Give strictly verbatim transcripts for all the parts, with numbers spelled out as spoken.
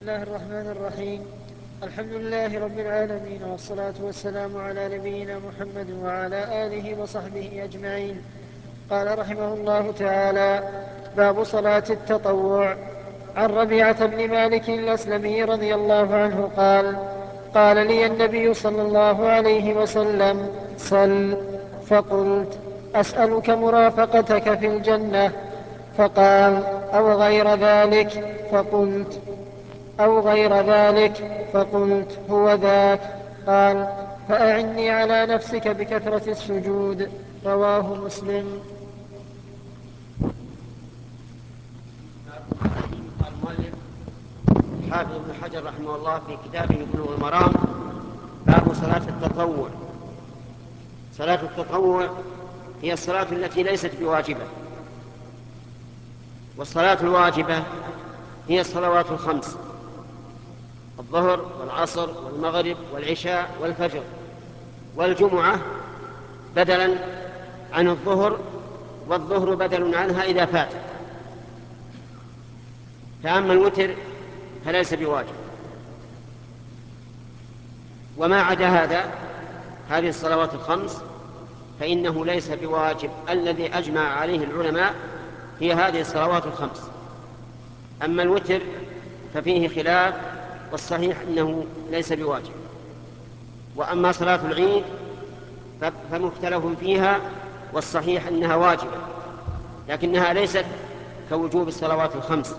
بسم الله الرحمن الرحيم. الحمد لله رب العالمين، والصلاة والسلام على نبينا محمد وعلى آله وصحبه أجمعين. قال رحمه الله تعالى: باب صلاة التطوع. عن ربيعة بن مالك الأسلمي رضي الله عنه قال: قال لي النبي صلى الله عليه وسلم: صل. فقلت: أسألك مرافقتك في الجنة. فقال: أو غير ذلك. فقلت: أو غير ذلك. فقلت: هو ذاك. قال: فأعني على نفسك بكثرة السجود. رواه مسلم. قال المؤلف حافظ ابن حجر رحمه الله في كتابه بلوغ المرام: باب صلاة التطوع. صلاة التطوع هي الصلاة التي ليست بواجبة، والصلاة الواجبة هي الصلوات الخمس: الظهر والعصر والمغرب والعشاء والفجر، والجمعة بدلا عن الظهر، والظهر بدل عنها إذا فات. فأما الوتر فليس بواجب. وما عدا هذا، هذه الصلوات الخمس، فإنه ليس بواجب. الذي أجمع عليه العلماء هي هذه الصلوات الخمس. أما الوتر ففيه خلاف، والصحيح أنه ليس بواجب. وأما صلاة العيد فمختلف فيها، والصحيح أنها واجبة، لكنها ليست كوجوب الصلوات الخمس.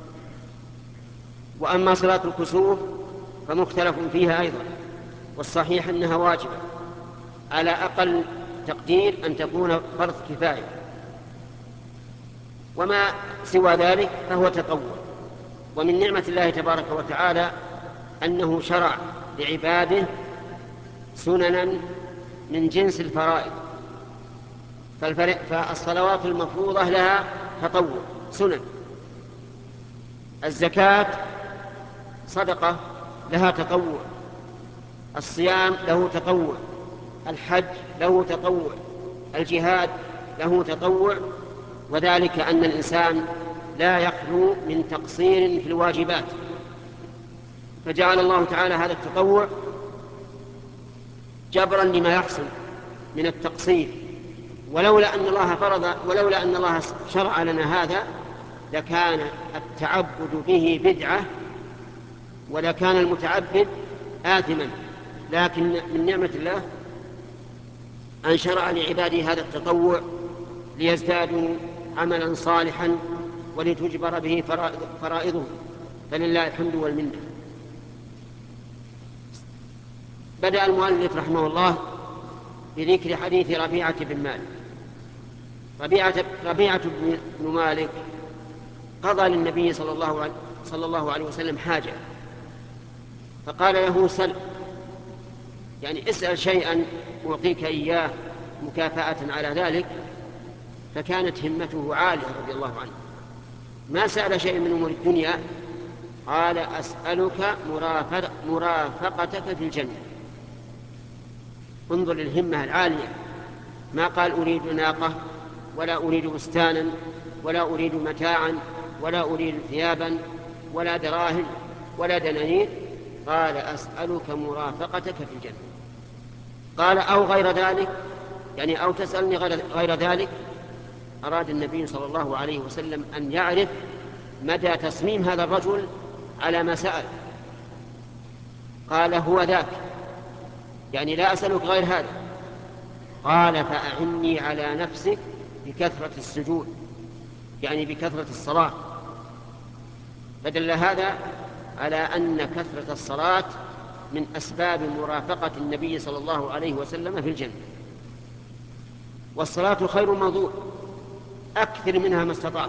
وأما صلاة الكسوف فمختلف فيها أيضا، والصحيح أنها واجبة، على أقل تقدير أن تكون فرض كفاية. وما سوى ذلك فهو تطوع. ومن نعمة الله تبارك وتعالى أنه شرع لعباده سننا من جنس الفرائض. فالصلوات المفروضة لها تطوع سنن، الزكاة صدقة لها تطوع، الصيام له تطوع، الحج له تطوع، الجهاد له تطوع. وذلك أن الإنسان لا يخلو من تقصير في الواجبات، فجعل الله تعالى هذا التطوع جبرا لما يحصل من التقصير. ولولا أن الله فرض ولولا أن الله شرع لنا هذا لكان التعبد به بدعة، ولكان المتعبد آثما. لكن من نعمة الله أن شرع لعباده هذا التطوع ليزدادوا عملا صالحا ولتجبر به فرائضه، فلله الحمد والمنة. بدأ المؤلف رحمه الله بذكر حديث ربيعة بن مالك. ربيعة, ربيعة بن مالك قضى للنبي صلى الله عليه, صلى الله عليه وسلم حاجة، فقال له: سل، يعني اسأل شيئا أعطيك إياه مكافأة على ذلك. فكانت همته عالية رضي الله عنه، ما سأل شيء من أمور الدنيا. قال: أسألك مرافقتك في الجنة. انظر للهمة العالية، ما قال أريد ناقة، ولا أريد بستانا، ولا أريد متاعا، ولا أريد ثيابا، ولا دراهم، ولا دنانير. قال: أسألك مرافقتك في الجنة. قال: أو غير ذلك، يعني أو تسألني غير ذلك. أراد النبي صلى الله عليه وسلم أن يعرف مدى تصميم هذا الرجل على ما سأل. قال: هو ذاك، يعني لا أسألك غير هذا. قال: فأعني على نفسك بكثرة السجود، يعني بكثرة الصلاة. فدل هذا على أن كثرة الصلاة من أسباب مرافقة النبي صلى الله عليه وسلم في الجنة. والصلاة خير موضوع، أكثر منها ما استطعت.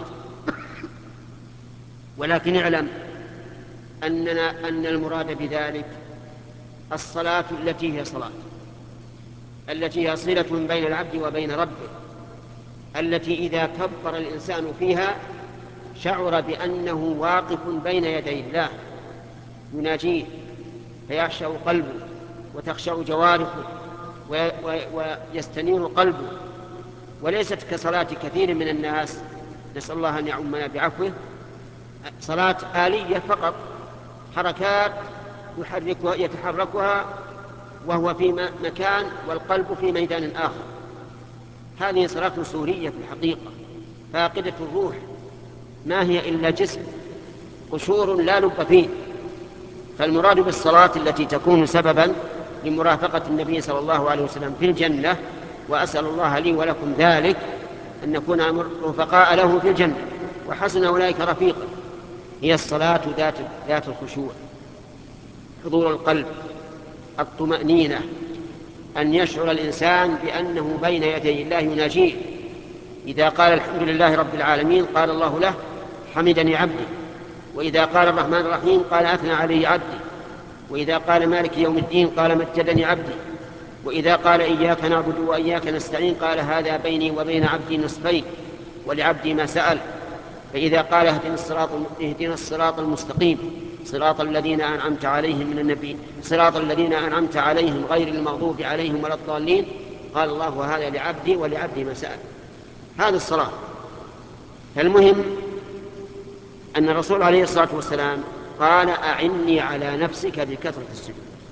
ولكن اعلم أننا أن المراد بذلك الصلاة التي هي صلاة، التي هي صلة بين العبد وبين ربه، التي إذا كبر الإنسان فيها شعر بأنه واقف بين يدي الله يناجيه، فيخشع قلبه وتخشع جوارحه ويستنير قلبه. وليست كصلاة كثير من الناس، نسأل الله أن يعمنا بعفوه، صلاة آلية فقط، حركات يحركها يتحركها وهو في مكان والقلب في ميدان آخر. هذه صلاة سورية في الحقيقة فاقدة الروح، ما هي إلا جسم قشور لا لب فيه. فالمراد بالصلاة التي تكون سببا لمرافقة النبي صلى الله عليه وسلم في الجنة، وأسأل الله لي ولكم ذلك، أن نكون رفقاء له في الجنة وحسن أولئك رفيقا، هي الصلاة ذات ذات الخشوع، حضور القلب، الطمأنينة، أن يشعر الإنسان بأنه بين يدي الله يناجيه. إذا قال الحمد لله رب العالمين قال الله له حمدني عبدي، وإذا قال الرحمن الرحيم قال أثنى علي عبدي، وإذا قال مالك يوم الدين قال مجدني عبدي، وإذا قال إياك نعبد وإياك نستعين قال هذا بيني وبين عبدي نصفين ولعبدي ما سأل. فإذا قال اهدنا الصراط اهدنا الصراط المستقيم صراط الذين أنعمت عليهم من النبي صراط الذين أنعمت عليهم غير المغضوب عليهم ولا الضالين قال الله هذا لعبدي ولعبدي ما سأل. هذه الصلاة. فالمهم أن الرسول عليه الصلاة والسلام قال أعني على نفسك بكثرة السجود.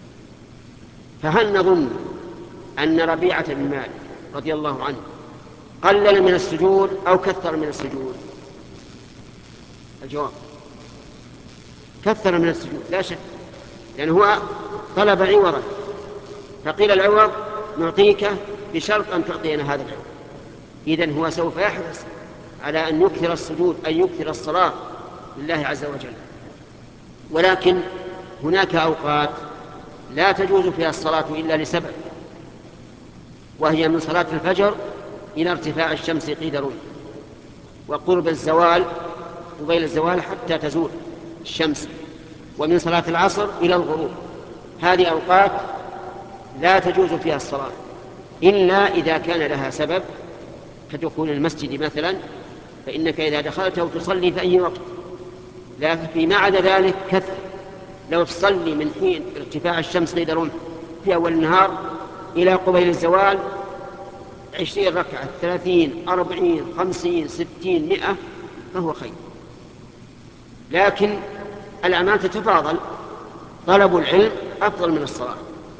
فهل نظن أن ربيعة بن مالك رضي الله عنه قلل من السجود أو كثر من السجود؟ الجواب كثر من السجود لا شك، لأنه هو طلب عوضا، فقيل العوض نعطيك بشرط أن تعطينا هذا العوض. إذن هو سوف يحرص على أن يكثر السجود، أن يكثر الصلاة لله عز وجل. ولكن هناك أوقات لا تجوز فيها الصلاة إلا لسبب، وهي من صلاة الفجر إلى ارتفاع الشمس قيد رمح، وقرب الزوال قبيل الزوال حتى تزول الشمس، ومن صلاة العصر إلى الغروب. هذه أوقات لا تجوز فيها الصلاة إلا إذا كان لها سبب كدخول المسجد مثلا، فإنك إذا دخلته تصلي في أي وقت. لكن فيما عدا ذلك كثر، لو تصلي من حين ارتفاع الشمس قيد رمح في أول النهار إلى قبيل الزوال عشرين ركعة ثلاثين أربعين خمسين ستين مئة فهو خير. لكن الأعمال تتفاضل، طلب العلم أفضل من الصلاة،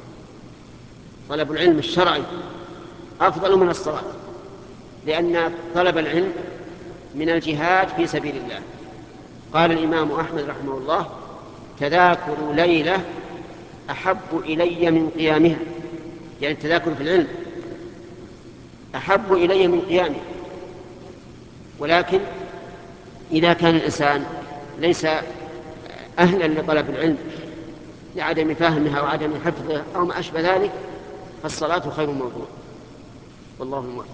طلب العلم الشرعي أفضل من الصلاة، لأن طلب العلم من الجهاد في سبيل الله. قال الإمام أحمد رحمه الله تذاكر ليلة أحب إلي من قيامها، يعني التذاكر في العلم أحب إلي من قيامها. ولكن إذا كان الإنسان ليس أهلا لطلب العلم لعدم فهمها وعدم حفظها أو ما أشبه ذلك فالصلاة خير موضوع، والله الموفق.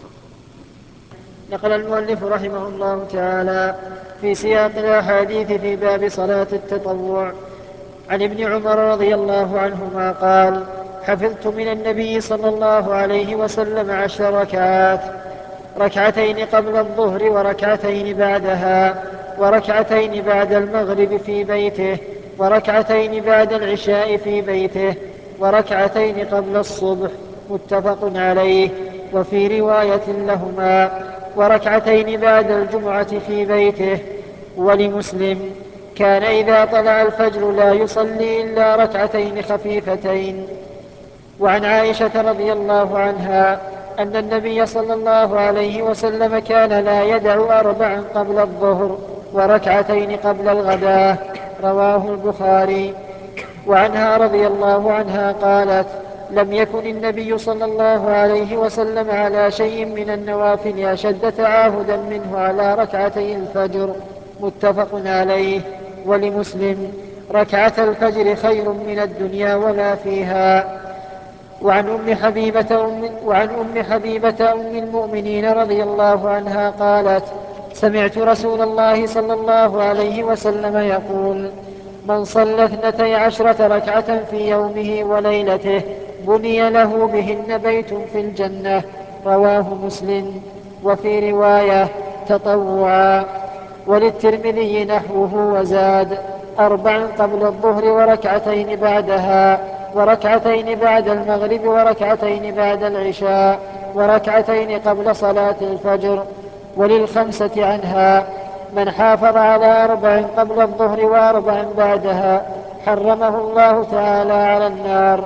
نقل المؤلف رحمه الله تعالى في سياق الأحاديث في باب صلاة التطوع عن ابن عمر رضي الله عنهما قال حفظت من النبي صلى الله عليه وسلم عشر ركعات، ركعتين قبل الظهر وركعتين بعدها، وركعتين بعد المغرب في بيته، وركعتين بعد العشاء في بيته، وركعتين قبل الصبح، متفق عليه. وفي رواية لهما وركعتين بعد الجمعة في بيته. ولمسلم كان إذا طلع الفجر لا يصلي إلا ركعتين خفيفتين. وعن عائشة رضي الله عنها أن النبي صلى الله عليه وسلم كان لا يدع أربعا قبل الظهر وركعتين قبل الغداء، رواه البخاري. وعنها رضي الله عنها قالت لم يكن النبي صلى الله عليه وسلم على شيء من النوافل أشد تعاهدا منه على ركعتي الفجر، متفق عليه. ولمسلم ركعة الفجر خير من الدنيا وما فيها. وعن أم حبيبة أم, وعن أم حبيبة أم المؤمنين رضي الله عنها قالت سمعت رسول الله صلى الله عليه وسلم يقول من صلى اثنتي عشرة ركعة في يومه وليلته بني له بهن بيت في الجنة، رواه مسلم. وفي رواية تطوعا. وللترمذي نحوه وزاد أربع قبل الظهر وركعتين بعدها، وركعتين بعد المغرب وركعتين بعد العشاء، وركعتين قبل صلاة الفجر. وللخمسة عنها من حافظ على أربع قبل الظهر وأربع بعدها حرمه الله تعالى على النار.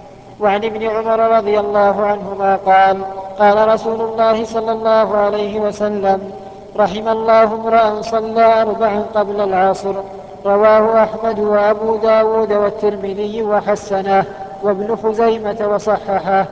وعن ابن عمر رضي الله عنهما قال قال رسول الله صلى الله عليه وسلم: رحم الله امرأ صلى أربعا قبل العصر. رواه أحمد وأبو داود والترمذي وحسنه، وابن خزيمة وصححه.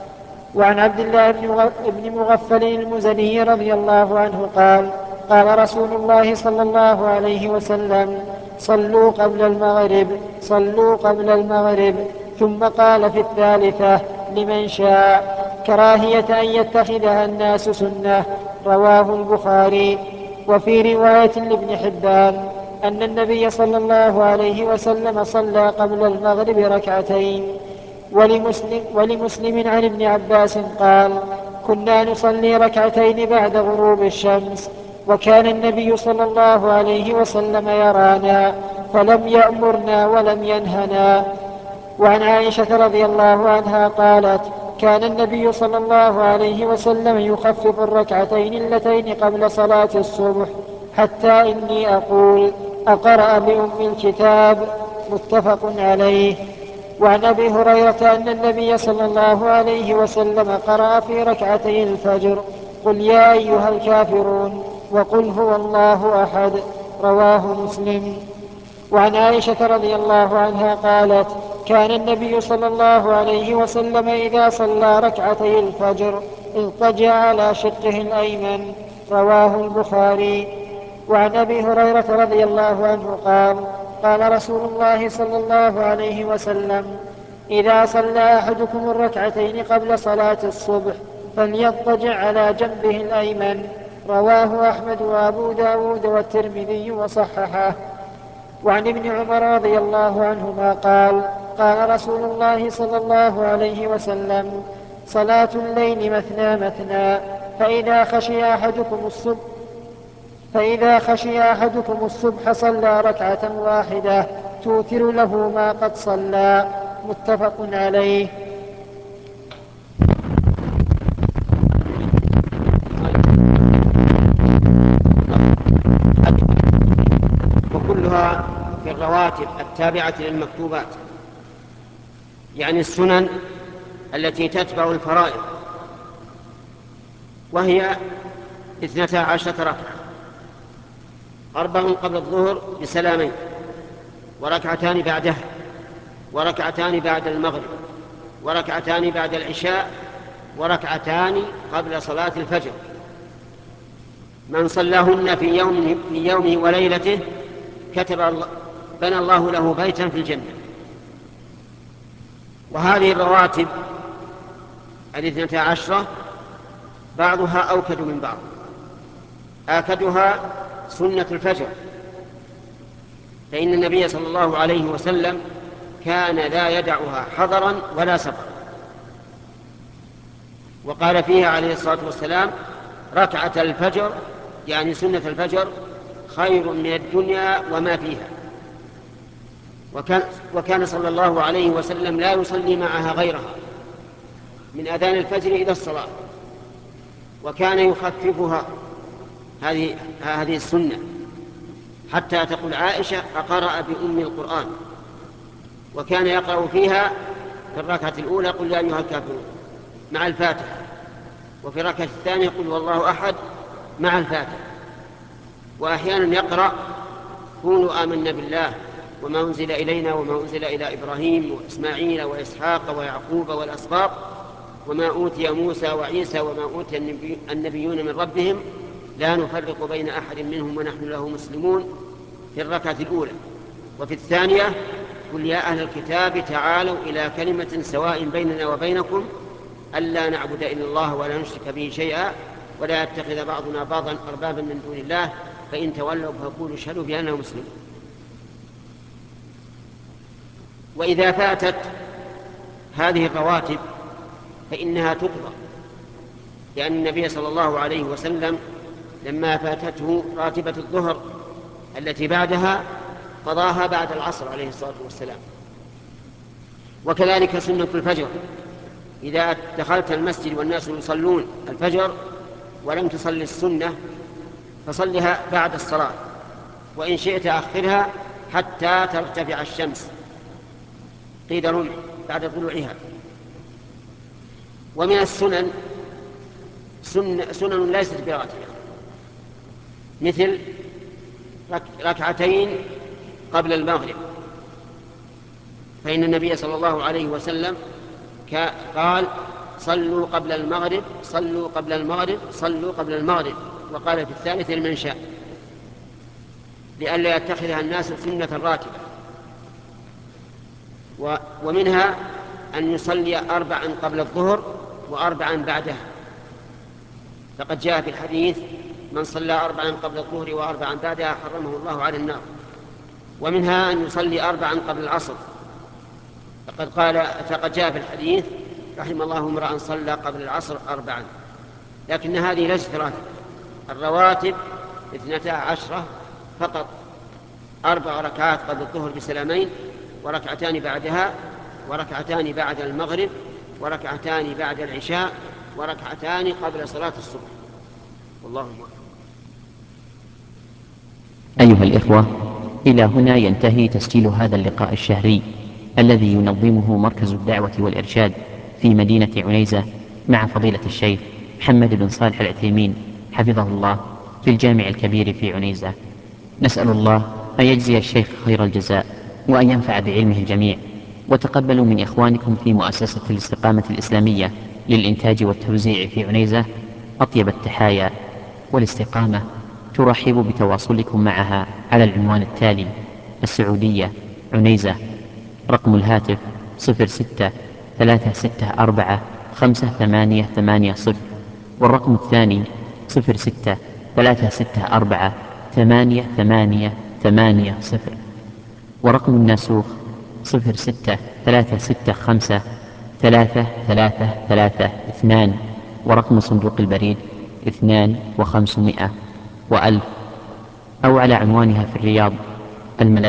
وعن عبد الله بن مغفل المزني رضي الله عنه قال قال رسول الله صلى الله عليه وسلم: صلوا قبل المغرب صلوا قبل المغرب. ثم قال في الثالثة: لمن شاء، كراهية أن يتخذها الناس سنة. رواه البخاري. وفي رواية لابن حبان أن النبي صلى الله عليه وسلم صلى قبل المغرب ركعتين. ولمسلم, ولمسلم عن ابن عباس قال: كنا نصلي ركعتين بعد غروب الشمس، وكان النبي صلى الله عليه وسلم يرانا فلم يأمرنا ولم ينهنا. وعن عائشة رضي الله عنها قالت: كان النبي صلى الله عليه وسلم يخفف الركعتين اللتين قبل صلاة الصبح، حتى إني أقول: أقرأ بأم الكتاب. متفق عليه. وعن أبي هريرة أن النبي صلى الله عليه وسلم قرأ في ركعتي الفجر: قل يا أيها الكافرون، وقل هو الله أحد. رواه مسلم. وعن عائشة رضي الله عنها قالت: كان النبي صلى الله عليه وسلم إذا صلى ركعتي الفجر اضطجع على شقه الأيمن. رواه البخاري. وعن أبي هريرة رضي الله عنه قال قال رسول الله صلى الله عليه وسلم: إذا صلى أحدكم الركعتين قبل صلاة الصبح فليضطجع على جنبه الأيمن. رواه أحمد وأبو داود والترمذي وصححه. وعن ابن عمر رضي الله عنهما قال قال رسول الله صلى الله عليه وسلم: صلاة الليل مثنى مثنى، فإذا خشي أحدكم الصبح فإذا خشي أحدكم الصبح صلى ركعة واحدة توتر له ما قد صلى. متفق عليه. وكلها في الرواتب التابعة للمكتوبات، يعني السنن التي تتبع الفرائض، وهي اثنتا عشرة ركعة: أربع قبل الظهر بسلامين، وركعتان بعدها، وركعتان بعد المغرب، وركعتان بعد العشاء، وركعتان قبل صلاة الفجر. من صلاهن في يوم في يومه وليلته كتب الله بنى الله له بيتا في الجنة. وهذه الرواتب الاثنتا عشرة بعضها أوكد من بعض. آكدها سنة الفجر، فإن النبي صلى الله عليه وسلم كان لا يدعها حضرا ولا سفرا، وقال فيها عليه الصلاة والسلام: ركعة الفجر، يعني سنة الفجر، خير من الدنيا وما فيها. وكان, وكان صلى الله عليه وسلم لا يصلي معها غيرها من أذان الفجر إلى الصلاة، وكان يخففها هذه هذه السنة، حتى تقول عائشة: أقرأ بأم القرآن. وكان يقرأ فيها في الركعة الأولى: قل يا أيها الكافرون مع الفاتحة، وفي الركعة الثانية: قل والله أحد مع الفاتحة. وأحيانا يقرأ: كونوا آمنا بالله وما أنزل إلينا وما أنزل إلى إبراهيم وإسماعيل وإسحاق ويعقوب والأسباط وما أوتي موسى وعيسى وما أوتي النبيون من ربهم لا نفرق بين أحد منهم ونحن له مسلمون، في الركعة الأولى. وفي الثانية: قل يا أهل الكتاب تعالوا إلى كلمة سواء بيننا وبينكم ألا نعبد إلا الله ولا نشرك به شيئا ولا يتخذ بعضنا بعضا أربابا من دون الله فإن تولوا فقولوا اشهدوا بأننا مسلمون. وإذا فاتت هذه الرواتب فإنها تقضى، لأن النبي صلى الله عليه وسلم لما فاتته راتبة الظهر التي بعدها قضاها بعد العصر عليه الصلاة والسلام. وكذلك سنة الفجر: إذا دخلت المسجد والناس يصلون الفجر ولم تصلي السنة فصلها بعد الصلاة، وإن شئت أخرها حتى ترتفع الشمس قيد رمح بعد طلوعها. ومن السنن سنن, سنن ليست براتبة، مثل ركعتين قبل المغرب، فإن النبي صلى الله عليه وسلم قال صلوا قبل المغرب صلوا قبل المغرب صلوا قبل المغرب، وقال في الثالث لمن شاء، لئلا يتخذها الناس سنة راتبة. ومنها أن يصلي أربعا قبل الظهر وأربعا بعدها، فقد جاء في الحديث من صلى أربعا قبل الظهر وأربعا بعدها حرمه الله على النار. ومنها أن يصلي أربعا قبل العصر، فقد قال فقد جاء في الحديث رحم الله امرأ صلى قبل العصر أربعا. لكن هذه ليست راتبة، الرواتب اثنتا عشرة فقط، أربع ركعات قبل الظهر بسلامين، وركعتان بعدها، وركعتان بعد المغرب، وركعتان بعد العشاء، وركعتان قبل صلاة الصبح. والله أكبر. أيها الإخوة، إلى هنا ينتهي تسجيل هذا اللقاء الشهري الذي ينظمه مركز الدعوة والإرشاد في مدينة عنيزة مع فضيلة الشيخ محمد بن صالح العثيمين حفظه الله في الجامع الكبير في عنيزة. نسأل الله أن يجزي الشيخ خير الجزاء وأن ينفع بعلمه الجميع. وتقبلوا من إخوانكم في مؤسسة الاستقامة الإسلامية للإنتاج والتوزيع في عنيزة أطيب التحايا، والاستقامة ترحب بتواصلكم معها على العنوان التالي: السعودية عنيزة، رقم الهاتف صفر ستة ثلاثة ستة أربعة خمسة ثمانية ثمانية صفر، والرقم الثاني صفر ستة ثلاثة ستة أربعة ثمانية ثمانية ثمانية صفر، ورقم الناسوخ صفر ستة ثلاثة ستة خمسة ثلاثة ثلاثة ثلاثة اثنان، ورقم صندوق البريد اثنان وخمسمائة وألف، أو على عنوانها في الرياض الملاذ